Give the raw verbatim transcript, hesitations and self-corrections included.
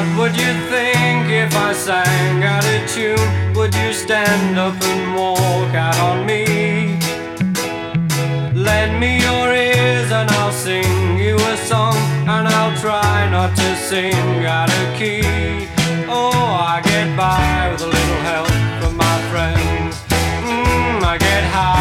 What would you think if I sang out of tune? Would you stand up and walk out on me? Lend me your ears and I'll sing you a song, and I'll try not to sing out of key. Oh, I get by with a little help from my friends. Mm, I get high